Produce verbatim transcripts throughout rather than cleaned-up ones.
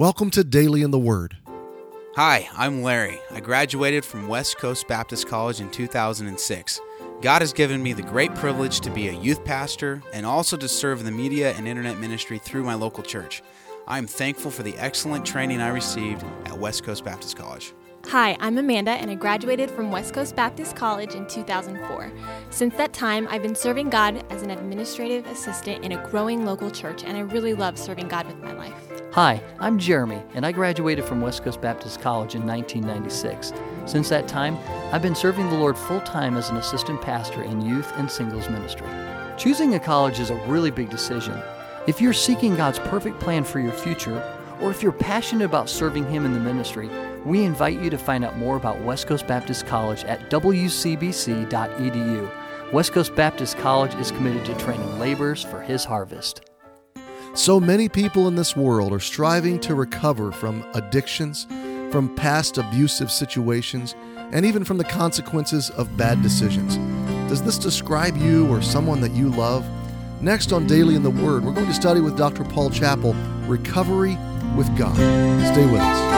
Welcome to Daily in the Word. Hi, I'm Larry. I graduated from West Coast Baptist College in two thousand six. God has given me the great privilege to be a youth pastor and also to serve in the media and internet ministry through my local church. I am thankful for the excellent training I received at West Coast Baptist College. Hi, I'm Amanda, and I graduated from West Coast Baptist College in two thousand four. Since that time, I've been serving God as an administrative assistant in a growing local church, and I really love serving God with my life. Hi, I'm Jeremy, and I graduated from West Coast Baptist College in nineteen ninety-six. Since that time, I've been serving the Lord full-time as an assistant pastor in youth and singles ministry. Choosing a college is a really big decision. If you're seeking God's perfect plan for your future, or if you're passionate about serving Him in the ministry, we invite you to find out more about West Coast Baptist College at w c b c dot e d u. West Coast Baptist College is committed to training laborers for His harvest. So many people in this world are striving to recover from addictions, from past abusive situations, and even from the consequences of bad decisions. Does this describe you or someone that you love? Next on Daily in the Word, we're going to study with Doctor Paul Chappell, Recovery with God. Stay with us.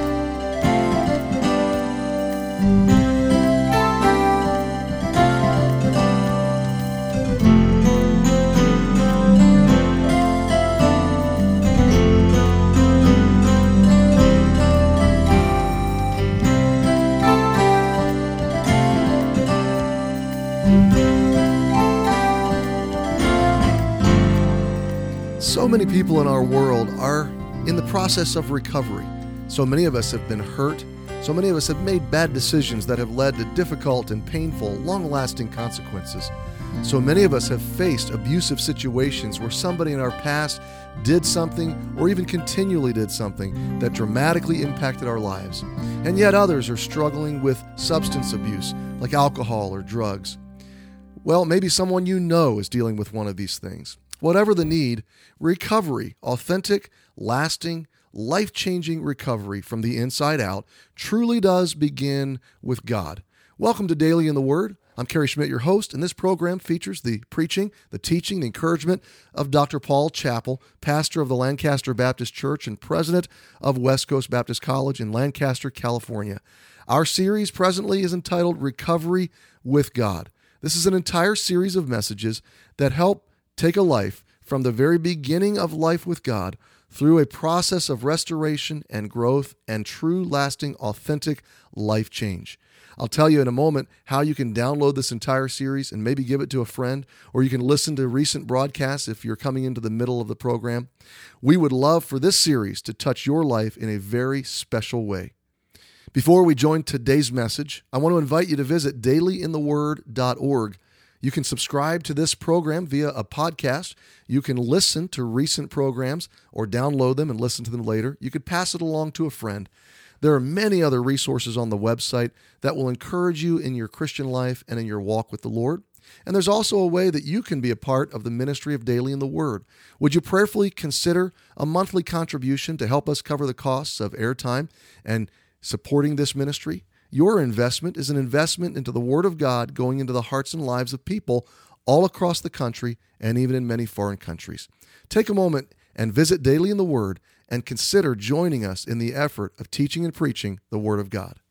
So many people in our world are in the process of recovery. So many of us have been hurt. So many of us have made bad decisions that have led to difficult and painful, long-lasting consequences. So many of us have faced abusive situations where somebody in our past did something or even continually did something that dramatically impacted our lives. And yet others are struggling with substance abuse, like alcohol or drugs. Well, maybe someone you know is dealing with one of these things. Whatever the need, recovery, authentic, lasting, life-changing recovery from the inside out truly does begin with God. Welcome to Daily in the Word. I'm Kerry Schmidt, your host, and this program features the preaching, the teaching, the encouragement of Doctor Paul Chappell, pastor of the Lancaster Baptist Church and president of West Coast Baptist College in Lancaster, California. Our series presently is entitled Recovery with God. This is an entire series of messages that help take a life from the very beginning of life with God through a process of restoration and growth and true, lasting, authentic life change. I'll tell you in a moment how you can download this entire series and maybe give it to a friend, or you can listen to recent broadcasts if you're coming into the middle of the program. We would love for this series to touch your life in a very special way. Before we join today's message, I want to invite you to visit daily in the word dot org. You can subscribe to this program via a podcast. You can listen to recent programs or download them and listen to them later. You could pass it along to a friend. There are many other resources on the website that will encourage you in your Christian life and in your walk with the Lord. And there's also a way that you can be a part of the ministry of Daily in the Word. Would you prayerfully consider a monthly contribution to help us cover the costs of airtime and supporting this ministry? Your investment is an investment into the Word of God going into the hearts and lives of people all across the country and even in many foreign countries. Take a moment and visit Daily in the Word and consider joining us in the effort of teaching and preaching the Word of God.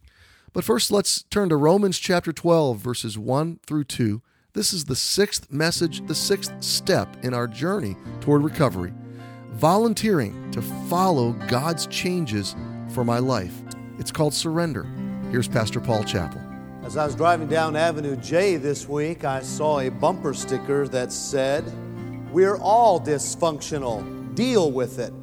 But first, let's turn to Romans chapter twelve, verses one through two. This is the sixth message, the sixth step in our journey toward recovery. Volunteering to follow God's changes for my life. It's called surrender. Here's Pastor Paul Chappell. As I was driving down Avenue J this week, I saw a bumper sticker that said, "We're all dysfunctional. Deal with it."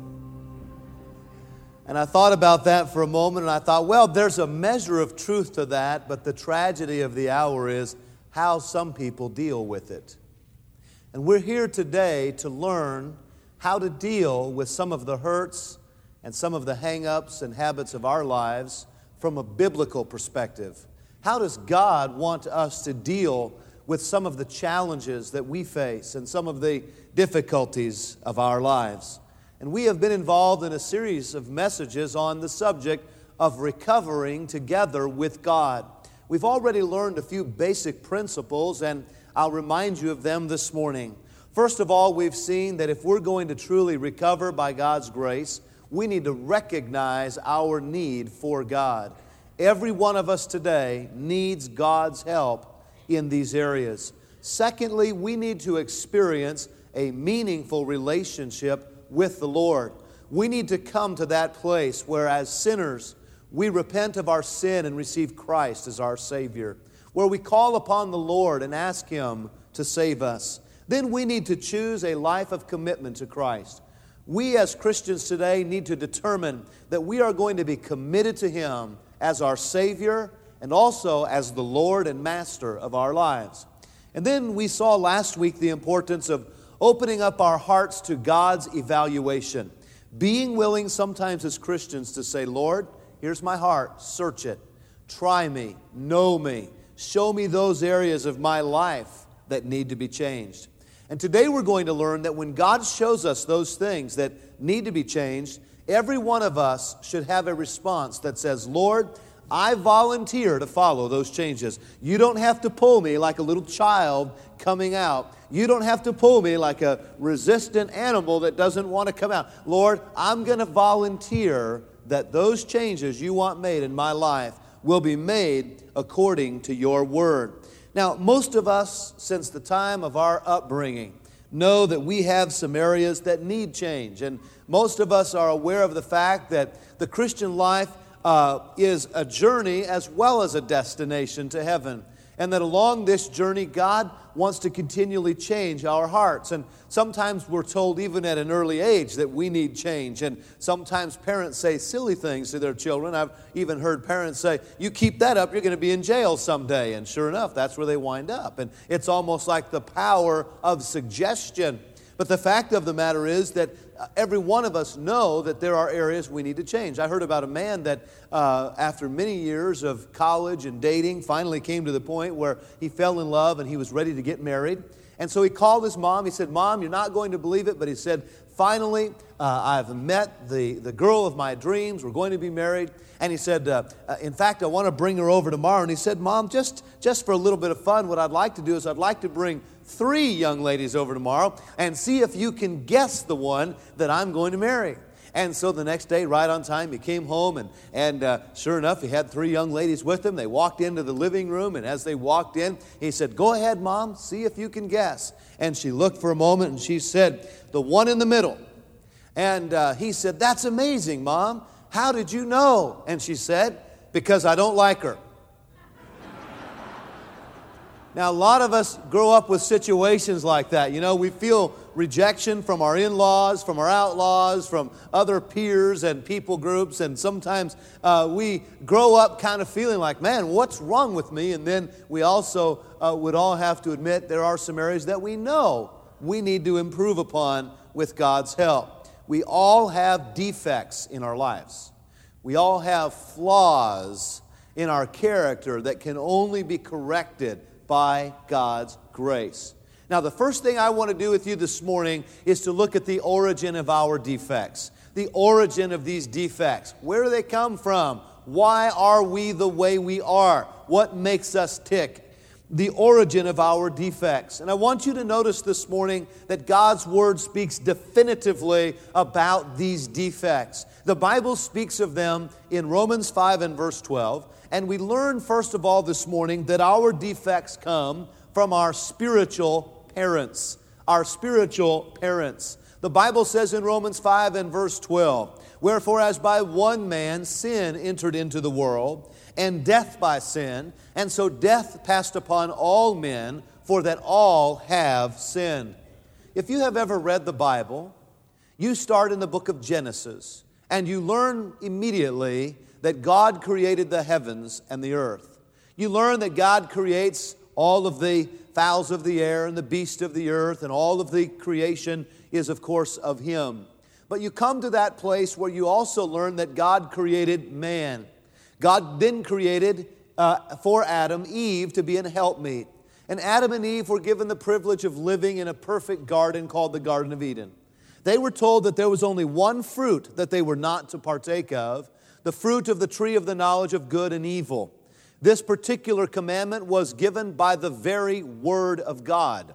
And I thought about that for a moment, and I thought, well, there's a measure of truth to that, but the tragedy of the hour is how some people deal with it. And we're here today to learn how to deal with some of the hurts and some of the hang-ups and habits of our lives from a biblical perspective. How does God want us to deal with some of the challenges that we face and some of the difficulties of our lives? And we have been involved in a series of messages on the subject of recovering together with God. We've already learned a few basic principles, and I'll remind you of them this morning. First of all, we've seen that if we're going to truly recover by God's grace, we need to recognize our need for God. Every one of us today needs God's help in these areas. Secondly, we need to experience a meaningful relationship with the Lord. We need to come to that place where, as sinners, we repent of our sin and receive Christ as our Savior, where we call upon the Lord and ask Him to save us. Then we need to choose a life of commitment to Christ. We as Christians today need to determine that we are going to be committed to Him as our Savior and also as the Lord and Master of our lives. And then we saw last week the importance of opening up our hearts to God's evaluation. Being willing sometimes as Christians to say, Lord, here's my heart, search it, try me, know me, show me those areas of my life that need to be changed. And today we're going to learn that when God shows us those things that need to be changed, every one of us should have a response that says, Lord, I volunteer to follow those changes. You don't have to pull me like a little child coming out. You don't have to pull me like a resistant animal that doesn't want to come out. Lord, I'm going to volunteer that those changes you want made in my life will be made according to your word. Now, most of us, since the time of our upbringing, know that we have some areas that need change. And most of us are aware of the fact that the Christian life uh, is a journey as well as a destination to heaven. And that along this journey, God wants to continually change our hearts. And sometimes we're told, even at an early age, that we need change. And sometimes parents say silly things to their children. I've even heard parents say, you keep that up, you're going to be in jail someday. And sure enough, that's where they wind up. And it's almost like the power of suggestion. But the fact of the matter is that every one of us know that there are areas we need to change. I heard about a man that uh, after many years of college and dating finally came to the point where he fell in love and he was ready to get married. And so he called his mom. He said, Mom, you're not going to believe it, but he said, finally, uh, I've met the, the girl of my dreams. We're going to be married. And he said, uh, uh, in fact, I want to bring her over tomorrow. And he said, Mom, just, just for a little bit of fun, what I'd like to do is I'd like to bring three young ladies over tomorrow and see if you can guess the one that I'm going to marry. And so the next day, right on time, he came home, and, and uh, sure enough, he had three young ladies with him. They walked into the living room, and as they walked in, he said, go ahead, Mom, see if you can guess. And she looked for a moment, and she said, the one in the middle. And uh, he said, that's amazing, Mom. How did you know? And she said, because I don't like her. Now, a lot of us grow up with situations like that. You know, we feel rejection from our in-laws, from our outlaws, from other peers and people groups. And sometimes uh, we grow up kind of feeling like, man, what's wrong with me? And then we also uh, would all have to admit there are some areas that we know we need to improve upon with God's help. We all have defects in our lives. We all have flaws in our character that can only be corrected by God's grace. Now, the first thing I want to do with you this morning is to look at the origin of our defects. The origin of these defects. Where do they come from? Why are we the way we are? What makes us tick? The origin of our defects. And I want you to notice this morning that God's Word speaks definitively about these defects. The Bible speaks of them in Romans five and verse twelve. And we learn, first of all, this morning that our defects come from our spiritual parents. Our spiritual parents. The Bible says in Romans five and verse twelve, wherefore as by one man sin entered into the world, and death by sin, and so death passed upon all men, for that all have sinned. If you have ever read the Bible, you start in the book of Genesis, and you learn immediately that God created the heavens and the earth. You learn that God creates all of the fowls of the air and the beasts of the earth, and all of the creation is, of course, of Him. But you come to that place where you also learn that God created man. God then created uh, for Adam, Eve, to be an helpmeet. And Adam and Eve were given the privilege of living in a perfect garden called the Garden of Eden. They were told that there was only one fruit that they were not to partake of, the fruit of the tree of the knowledge of good and evil. This particular commandment was given by the very Word of God.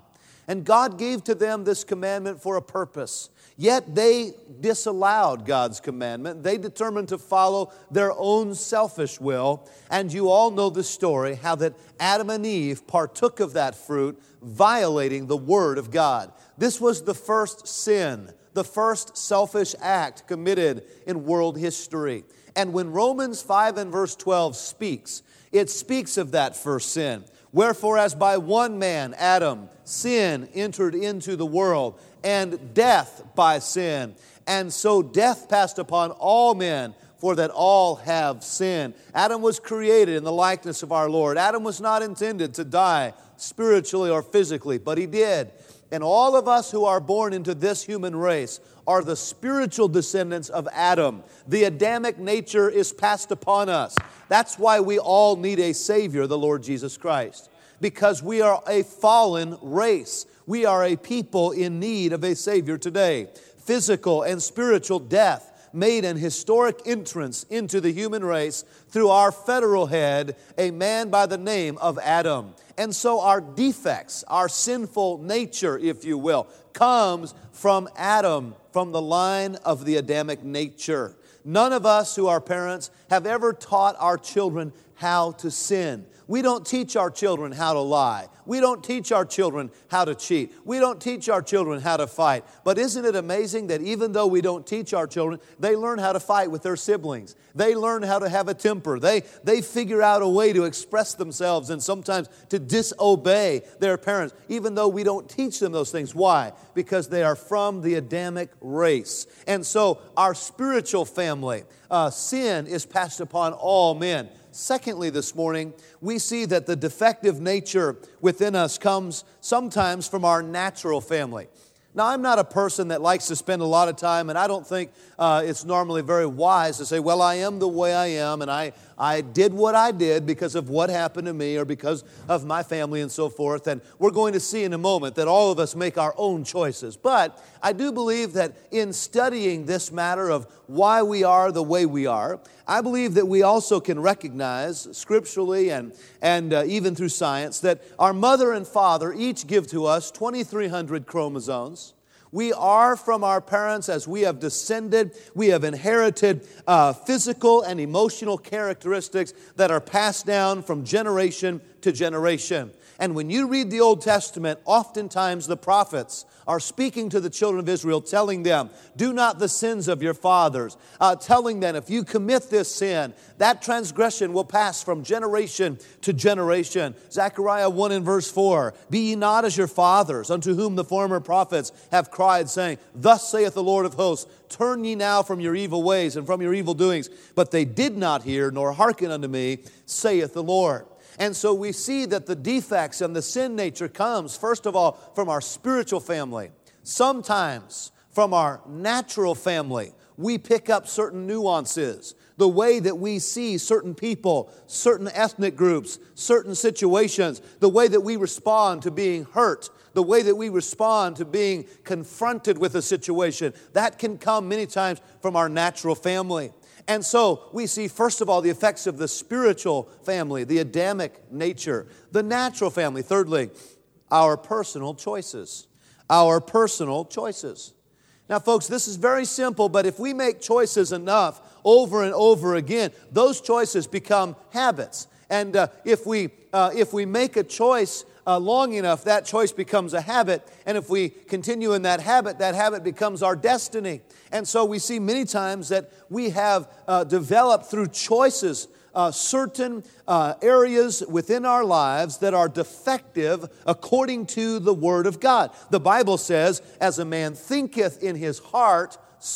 And God gave to them this commandment for a purpose. Yet they disallowed God's commandment. They determined to follow their own selfish will. And you all know the story, how that Adam and Eve partook of that fruit, violating the Word of God. This was the first sin, the first selfish act committed in world history. And when Romans five and verse twelve speaks, it speaks of that first sin. Wherefore, as by one man, Adam, sin entered into the world, and death by sin. And so death passed upon all men, for that all have sinned. Adam was created in the likeness of our Lord. Adam was not intended to die spiritually or physically, but he did. And all of us who are born into this human race are the spiritual descendants of Adam. The Adamic nature is passed upon us. That's why we all need a Savior, the Lord Jesus Christ. Because we are a fallen race. We are a people in need of a Savior today. Physical and spiritual death made an historic entrance into the human race through our federal head, a man by the name of Adam. And so our defects, our sinful nature, if you will, comes from Adam, from the line of the Adamic nature. None of us who are parents have ever taught our children how to sin. We don't teach our children how to lie. We don't teach our children how to cheat. We don't teach our children how to fight. But isn't it amazing that even though we don't teach our children, they learn how to fight with their siblings. They learn how to have a temper. They, they figure out a way to express themselves and sometimes to disobey their parents, even though we don't teach them those things. Why? Because they are from the Adamic race. And so our spiritual family, uh, sin is passed upon all men. Secondly, this morning, we see that the defective nature within us comes sometimes from our natural family. Now, I'm not a person that likes to spend a lot of time, and I don't think uh, it's normally very wise to say, well, I am the way I am, and I, I did what I did because of what happened to me or because of my family and so forth. And we're going to see in a moment that all of us make our own choices. But I do believe that in studying this matter of why we are the way we are, I believe that we also can recognize scripturally and, and uh, even through science that our mother and father each give to us twenty-three hundred chromosomes. We are from our parents as we have descended. We have inherited uh, physical and emotional characteristics that are passed down from generation to generation. And when you read the Old Testament, oftentimes the prophets are speaking to the children of Israel, telling them, do not the sins of your fathers, uh, telling them if you commit this sin, that transgression will pass from generation to generation. Zechariah one and verse four, be ye not as your fathers, unto whom the former prophets have cried, saying, thus saith the Lord of hosts, turn ye now from your evil ways and from your evil doings. But they did not hear, nor hearken unto me, saith the Lord. And so we see that the defects and the sin nature comes, first of all, from our spiritual family. Sometimes from our natural family, we pick up certain nuances. The way that we see certain people, certain ethnic groups, certain situations, the way that we respond to being hurt, the way that we respond to being confronted with a situation, that can come many times from our natural family. And so we see, first of all, the effects of the spiritual family, the Adamic nature. The natural family, thirdly, our personal choices. Our personal choices. Now, folks, this is very simple, but if we make choices enough over and over again, those choices become habits. And uh, if we uh, if we make a choice Uh, long enough, that choice becomes a habit. And if we continue in that habit, that habit becomes our destiny. And so we see many times that we have uh, developed through choices uh, certain uh, areas within our lives that are defective according to the Word of God. The Bible says, as a man thinketh in his heart,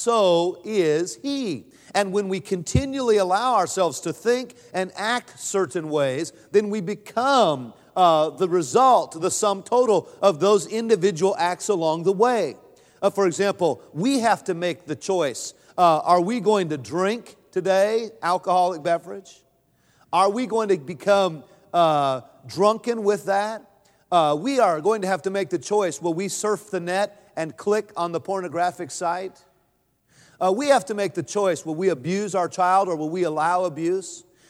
so is he. And when we continually allow ourselves to think and act certain ways, then we become Uh, the result, the sum total of those individual acts along the way. Uh, for example, we have to make the choice. Uh, are we going to drink today, alcoholic beverage? Are we going to become uh, drunken with that? Uh, we are going to have to make the choice. Will we surf the net and click on the pornographic site? Uh, we have to make the choice. Will we abuse our child or will we allow abuse?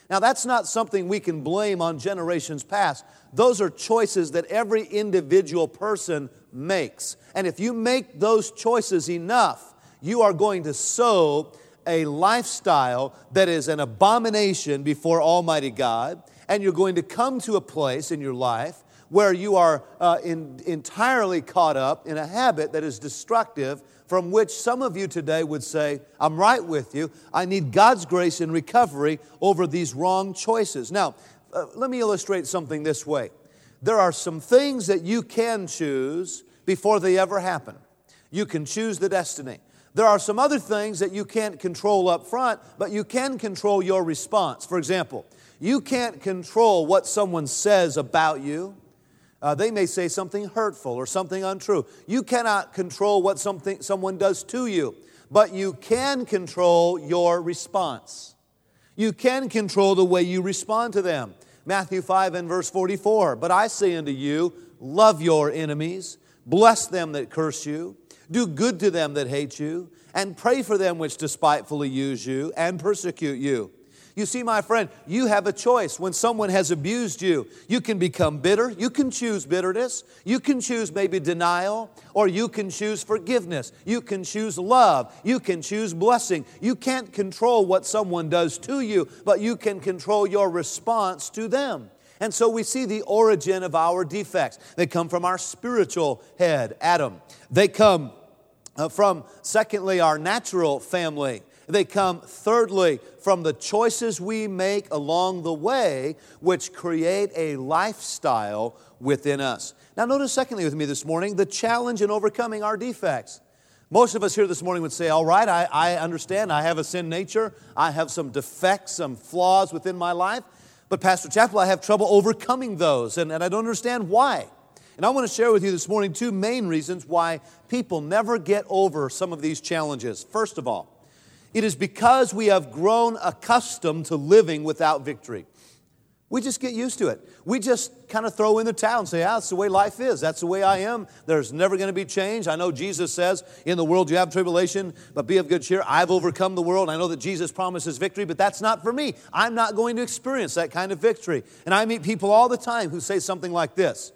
Now, that's not something we can blame on generations past. Those are choices that every individual person makes. And if you make those choices enough, you are going to sow a lifestyle that is an abomination before Almighty God, and you're going to come to a place in your life where you are uh, in, entirely caught up in a habit that is destructive, from which some of you today would say, I'm right with you. I need God's grace and recovery over these wrong choices. Now, uh, let me illustrate something this way. There are some things that you can choose before they ever happen. You can choose the destiny. There are some other things that you can't control up front, but you can control your response. For example, you can't control what someone says about you. Uh, they may say something hurtful or something untrue. You cannot control what something someone does to you, but you can control your response. You can control the way you respond to them. Matthew five and verse forty-four, but I say unto you, love your enemies, bless them that curse you, do good to them that hate you, and pray for them which despitefully use you and persecute you. You see, my friend, you have a choice. When someone has abused you, you can become bitter. You can choose bitterness. You can choose maybe denial, or you can choose forgiveness. You can choose love. You can choose blessing. You can't control what someone does to you, but you can control your response to them. And so we see the origin of our defects. They come from our spiritual head, Adam. They come uh, from, secondly, our natural family. They come, thirdly, from the choices we make along the way, which create a lifestyle within us. Now, notice, secondly, with me this morning, the challenge in overcoming our defects. Most of us here this morning would say, all right, I, I understand, I have a sin nature, I have some defects, some flaws within my life, but Pastor Chappell, I have trouble overcoming those, and, and I don't understand why. And I want to share with you this morning two main reasons why people never get over some of these challenges. First of all, it is because we have grown accustomed to living without victory. We just get used to it. We just kind of throw in the towel and say, ah, that's the way life is. That's the way I am. There's never going to be change. I know Jesus says, in the world you have tribulation, but be of good cheer. I've overcome the world. I know that Jesus promises victory, but that's not for me. I'm not going to experience that kind of victory. And I meet people all the time who say something like this.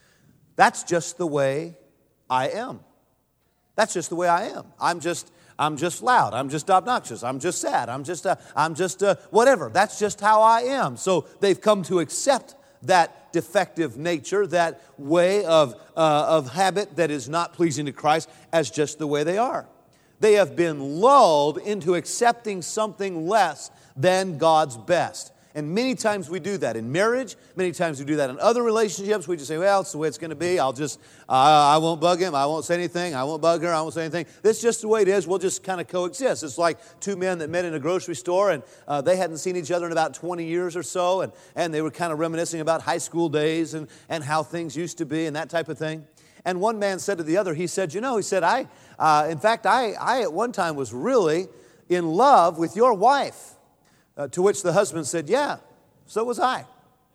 That's just the way I am. That's just the way I am. I'm just... I'm just loud. I'm just obnoxious. I'm just sad. I'm just, uh, I'm just uh, whatever. That's just how I am. So they've come to accept that defective nature, that way of, uh, of habit that is not pleasing to Christ as just the way they are. They have been lulled into accepting something less than God's best. And many times we do that in marriage. Many times we do that in other relationships. We just say, well, it's the way it's going to be. I'll just, uh, I won't bug him. I won't say anything. I won't bug her. I won't say anything. This is just the way it is. We'll just kind of coexist. It's like two men that met in a grocery store, and uh, they hadn't seen each other in about twenty years or so, and, and they were kind of reminiscing about high school days and, and how things used to be and that type of thing. And one man said to the other, he said, you know, he said, I, uh, in fact, I, I at one time was really in love with your wife. Uh, to which the husband said, yeah, so was I.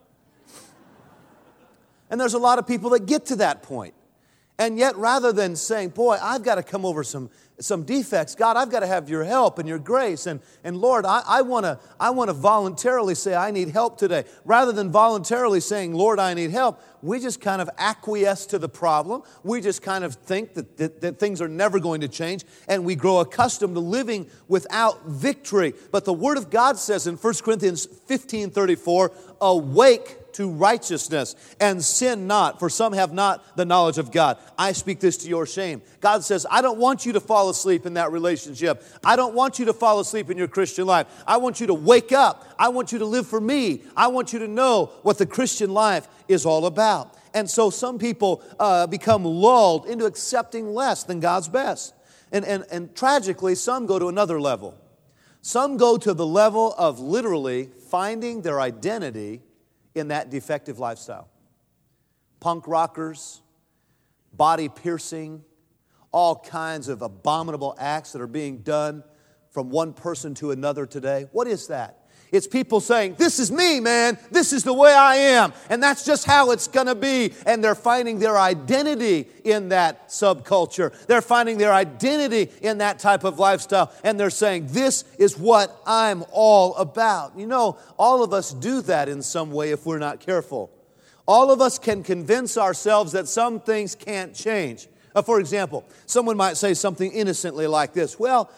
And there's a lot of people that get to that point. And yet, rather than saying, boy, I've got to come over some, some defects, God, I've got to have your help and your grace, and, and Lord, I, I want to I want to voluntarily say I need help today. Rather than voluntarily saying, Lord, I need help, we just kind of acquiesce to the problem. We just kind of think that, that, that things are never going to change, and we grow accustomed to living without victory. But the Word of God says in First Corinthians fifteen thirty-four, awake to righteousness, and sin not, for some have not the knowledge of God. I speak this to your shame. God says, I don't want you to fall asleep in that relationship. I don't want you to fall asleep in your Christian life. I want you to wake up. I want you to live for me. I want you to know what the Christian life is all about. And so some people uh, become lulled into accepting less than God's best. And, and, and tragically, some go to another level. Some go to the level of literally finding their identity in that defective lifestyle. Punk rockers, body piercing, all kinds of abominable acts that are being done from one person to another today. What is that? It's people saying, this is me, man. This is the way I am. And that's just how it's going to be. And they're finding their identity in that subculture. They're finding their identity in that type of lifestyle. And they're saying, this is what I'm all about. You know, all of us do that in some way if we're not careful. All of us can convince ourselves that some things can't change. Uh, for example, someone might say something innocently like this. Well,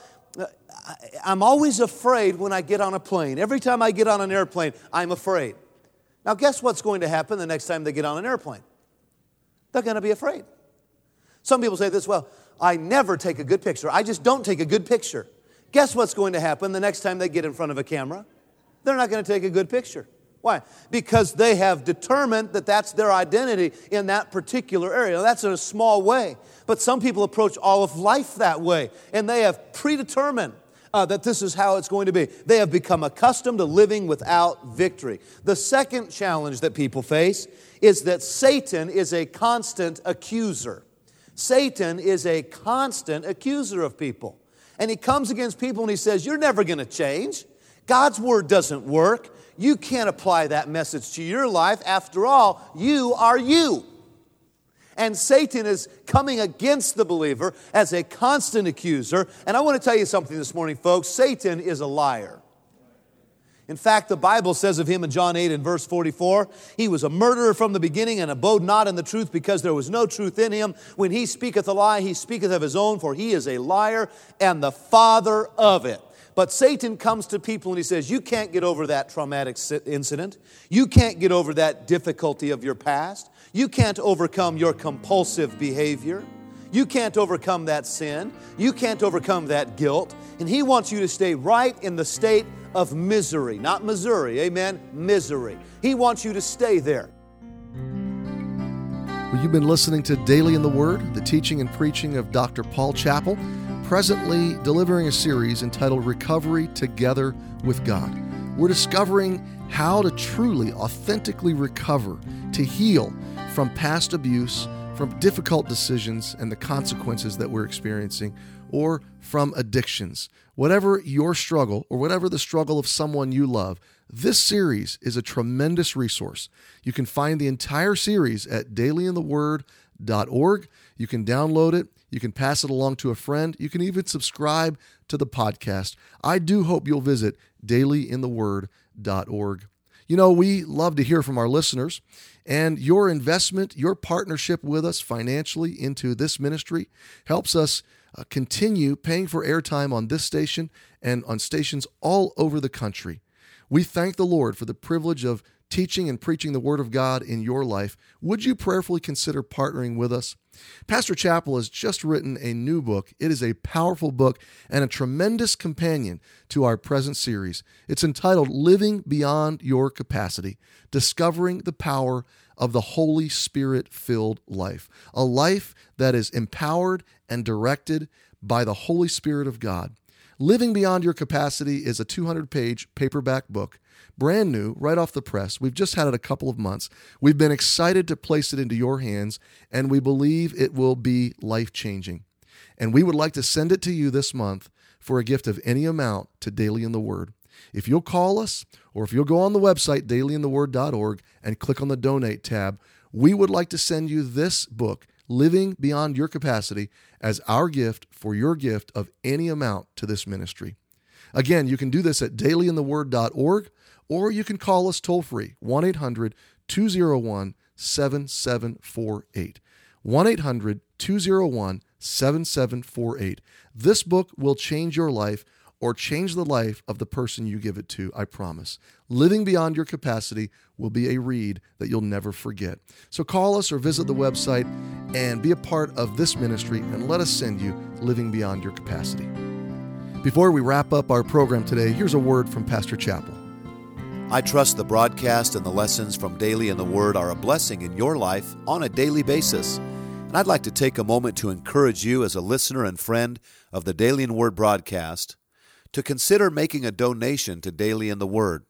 I'm always afraid when I get on a plane. Every time I get on an airplane, I'm afraid. Now, guess what's going to happen the next time they get on an airplane? They're going to be afraid. Some people say this, well, I never take a good picture. I just don't take a good picture. Guess what's going to happen the next time they get in front of a camera? They're not going to take a good picture. Why? Because they have determined that that's their identity in that particular area. Now, that's in a small way. But some people approach all of life that way. And they have predetermined uh, that this is how it's going to be. They have become accustomed to living without victory. The second challenge that people face is that Satan is a constant accuser. Satan is a constant accuser of people. And he comes against people and he says, you're never going to change. God's word doesn't work. You can't apply that message to your life. After all, you are you. And Satan is coming against the believer as a constant accuser. And I want to tell you something this morning, folks. Satan is a liar. In fact, the Bible says of him in John eight and verse forty-four, he was a murderer from the beginning and abode not in the truth because there was no truth in him. When he speaketh a lie, he speaketh of his own, for he is a liar and the father of it. But Satan comes to people and he says, you can't get over that traumatic incident. You can't get over that difficulty of your past. You can't overcome your compulsive behavior. You can't overcome that sin. You can't overcome that guilt. And he wants you to stay right in the state of misery. Not Missouri, amen? Misery. He wants you to stay there. Well, you've been listening to Daily in the Word, the teaching and preaching of Doctor Paul Chappell, presently delivering a series entitled Recovery Together with God. We're discovering how to truly, authentically recover, to heal from past abuse, from difficult decisions and the consequences that we're experiencing, or from addictions. Whatever your struggle, or whatever the struggle of someone you love, this series is a tremendous resource. You can find the entire series at daily in the word dot org. You can download it. You can pass it along to a friend. You can even subscribe to the podcast. I do hope you'll visit daily in the word dot org. You know, we love to hear from our listeners, and your investment, your partnership with us financially into this ministry helps us uh, continue paying for airtime on this station and on stations all over the country. We thank the Lord for the privilege of teaching and preaching the Word of God in your life. Would you prayerfully consider partnering with us? Pastor Chappell has just written a new book. It is a powerful book and a tremendous companion to our present series. It's entitled Living Beyond Your Capacity, Discovering the Power of the Holy Spirit-Filled Life, a life that is empowered and directed by the Holy Spirit of God. Living Beyond Your Capacity is a two hundred page paperback book, brand new, right off the press. We've just had it a couple of months. We've been excited to place it into your hands, and we believe it will be life-changing. And we would like to send it to you this month for a gift of any amount to Daily in the Word. If you'll call us, or if you'll go on the website, daily in the word dot org, and click on the Donate tab, we would like to send you this book, Living Beyond Your Capacity, as our gift for your gift of any amount to this ministry. Again, you can do this at daily in the word dot org, or you can call us toll-free, one eight hundred two oh one seven seven four eight. one eight hundred two oh one seven seven four eight. This book will change your life or change the life of the person you give it to, I promise. Living Beyond Your Capacity will be a read that you'll never forget. So call us or visit the website and be a part of this ministry, and let us send you Living Beyond Your Capacity. Before we wrap up our program today, here's a word from Pastor Chappell. I trust the broadcast and the lessons from Daily in the Word are a blessing in your life on a daily basis. And I'd like to take a moment to encourage you as a listener and friend of the Daily in the Word broadcast to consider making a donation to Daily in the Word.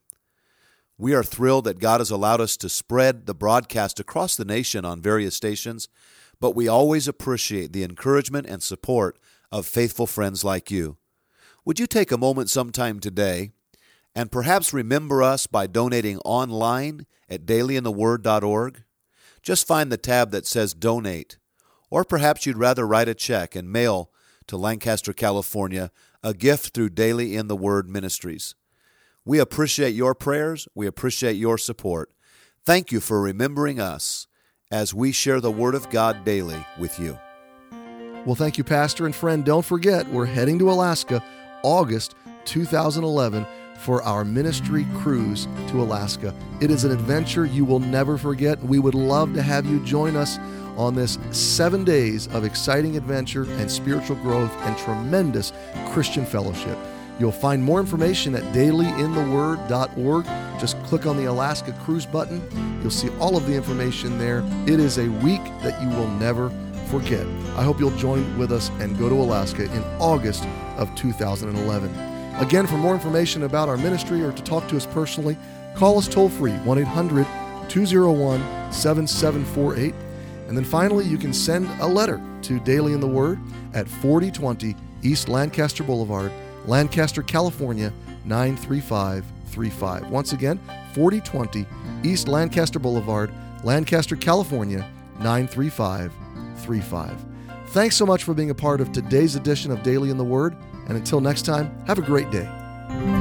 We are thrilled that God has allowed us to spread the broadcast across the nation on various stations, but we always appreciate the encouragement and support of faithful friends like you. Would you take a moment sometime today And perhaps remember us by donating online at daily in the word dot org. Just find the tab that says Donate. Or perhaps you'd rather write a check and mail to Lancaster, California, a gift through Daily in the Word Ministries. We appreciate your prayers. We appreciate your support. Thank you for remembering us as we share the Word of God daily with you. Well, thank you, Pastor. And friend, don't forget, we're heading to Alaska August two thousand eleven for our ministry cruise to Alaska. It is an adventure you will never forget. We would love to have you join us on this seven days of exciting adventure and spiritual growth and tremendous Christian fellowship. You'll find more information at daily in the word dot org. Just click on the Alaska Cruise button. You'll see all of the information there. It is a week that you will never forget. I hope you'll join with us and go to Alaska in August of two thousand eleven. Again, for more information about our ministry or to talk to us personally, call us toll-free, one eight hundred two oh one seven seven four eight. And then finally, you can send a letter to Daily in the Word at forty twenty East Lancaster Boulevard, Lancaster, California, nine three five three five. Once again, forty twenty East Lancaster Boulevard, Lancaster, California, nine three five three five. Thanks so much for being a part of today's edition of Daily in the Word. And until next time, have a great day.